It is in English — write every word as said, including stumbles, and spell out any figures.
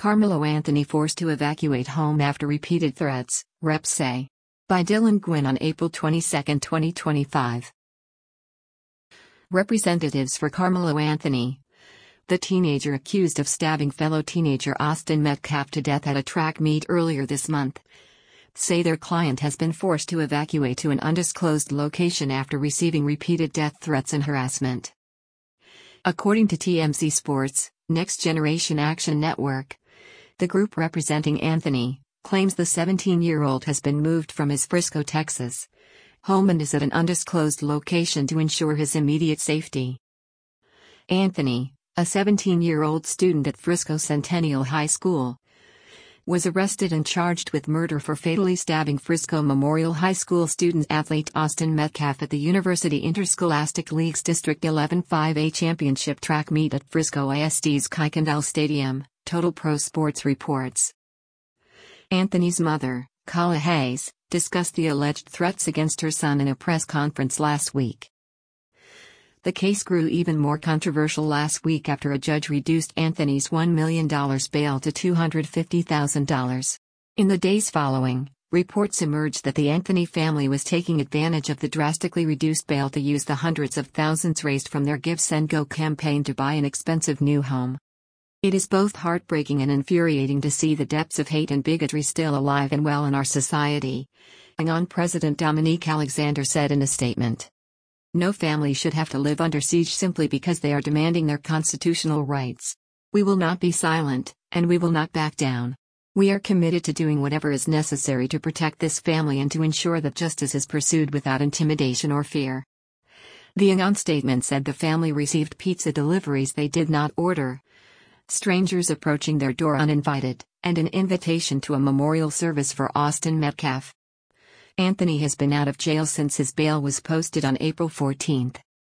Carmelo Anthony forced to evacuate home after repeated threats, reps say. By Dylan Gwynn on April twenty-second, twenty twenty-five. Representatives for Carmelo Anthony, the teenager accused of stabbing fellow teenager Austin Metcalf to death at a track meet earlier this month, say their client has been forced to evacuate to an undisclosed location after receiving repeated death threats and harassment. According to T M Z Sports, Next Generation Action Network, the group representing Anthony claims the seventeen-year-old has been moved from his Frisco, Texas, home and is at an undisclosed location to ensure his immediate safety. Anthony, a seventeen-year-old student at Frisco Centennial High School, was arrested and charged with murder for fatally stabbing Frisco Memorial High School student-athlete Austin Metcalf at the University Interscholastic League's District eleven five A championship track meet at Frisco I S D's Kuykendall Stadium, Total Pro Sports reports. Anthony's mother, Kala Hayes, discussed the alleged threats against her son in a press conference last week. The case grew even more controversial last week after a judge reduced Anthony's one million dollars bail to two hundred fifty thousand dollars. In the days following, reports emerged that the Anthony family was taking advantage of the drastically reduced bail to use the hundreds of thousands raised from their Give Send Go campaign to buy an expensive new home. It is both heartbreaking and infuriating to see the depths of hate and bigotry still alive and well in our society, Yangon President Dominique Alexander said in a statement. No family should have to live under siege simply because they are demanding their constitutional rights. We will not be silent, and we will not back down. We are committed to doing whatever is necessary to protect this family and to ensure that justice is pursued without intimidation or fear. The Yangon statement said the family received pizza deliveries they did not order, strangers approaching their door uninvited, and an invitation to a memorial service for Austin Metcalf. Anthony has been out of jail since his bail was posted on April fourteenth.